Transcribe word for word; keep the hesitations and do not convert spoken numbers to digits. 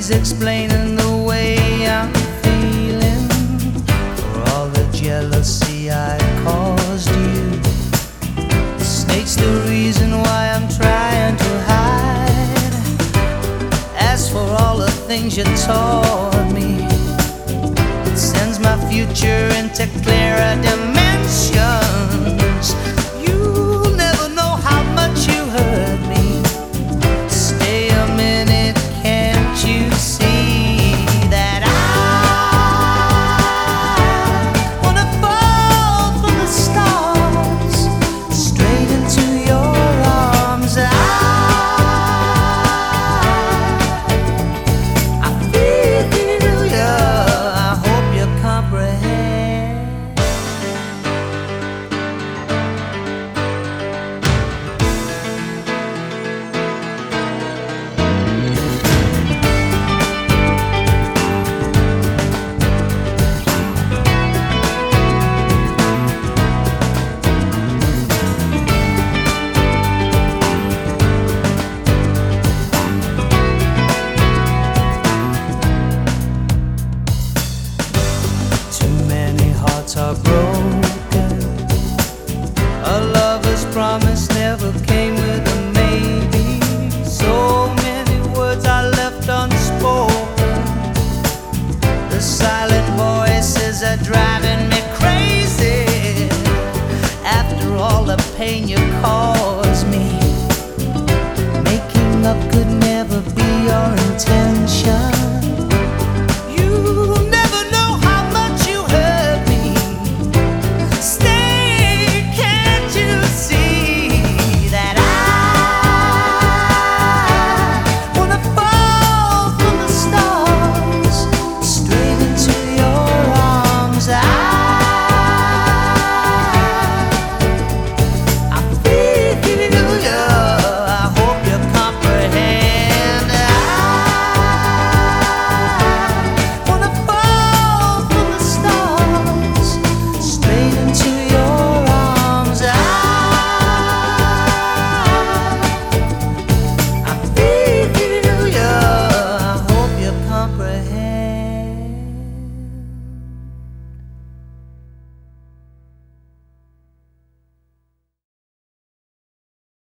ways explaining the way I'm feeling, for all the jealousy I caused you. The snake's the reason why I'm trying to hide. As for all the things you taught me, it sends my future into clearer dimensions. You'll never know how much you hurt me. Stay a minute, can't you see that I wanna fall from the stars straight into your arms? I, I feel ya, I hope you comprehend. Are broken. A lover's promise never came with a maybe. So many words are left unspoken. The silent voices are driving me crazy. After all the pain you caused me, making up could never be your intention.